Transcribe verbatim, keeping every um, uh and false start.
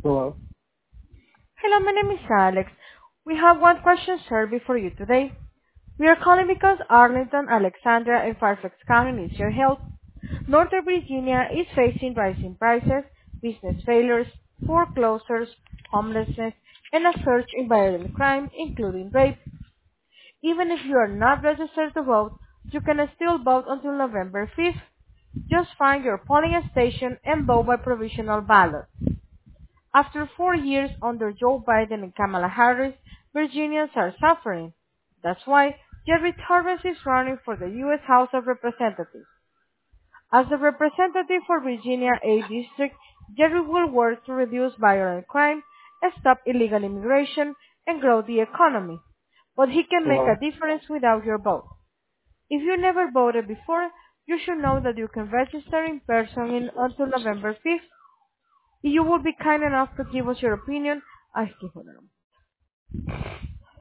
Hello. Hello, my name is Alex. We have one question survey for you today. We are calling because Arlington, Alexandria, and Fairfax County needs your help. Northern Virginia is facing rising prices, business failures, foreclosures, homelessness, and a surge in violent crime, including rape. Even if you are not registered to vote, you can still vote until November fifth. Just find your polling station and vote by provisional ballot. After four years under Joe Biden and Kamala Harris, Virginians are suffering. That's why Jerry Torres is running for the U S House of Representatives. As the representative for Virginia eighth District, Jerry will work to reduce violent crime, stop illegal immigration, and grow the economy. But he can make a Hello. difference without your vote. If you never voted before, you should know that you can register in person in, until November fifth. If you would be kind enough to give us your opinion, ay, qué joder.